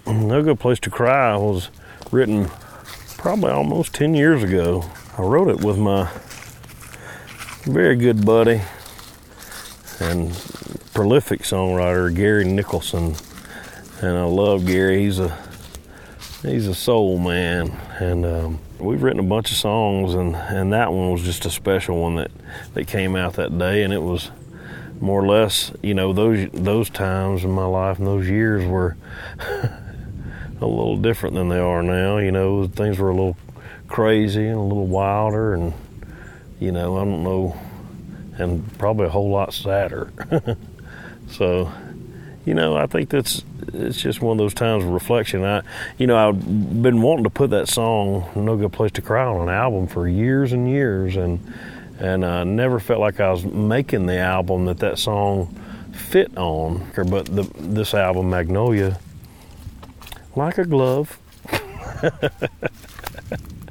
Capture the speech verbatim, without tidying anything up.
No Good Place to Cry was written probably almost ten years ago. I wrote it with my very good buddy and prolific songwriter Gary Nicholson, and I love Gary. He's a he's a soul man, and um, we've written a bunch of songs, and, and that one was just a special one that, that came out that day, and it was more or less, you know, those those times in my life and those years were a little different than they are now. You know, things were a little crazy and a little wilder, and you know, I don't know, and probably a whole lot sadder. So, you know, I think that's it's just one of those times of reflection. I, you know, I've been wanting to put that song "No Good Place to Cry" on an album for years and years, and and I never felt like I was making the album that that song fit on. But the, this album, Magnolia, like a glove.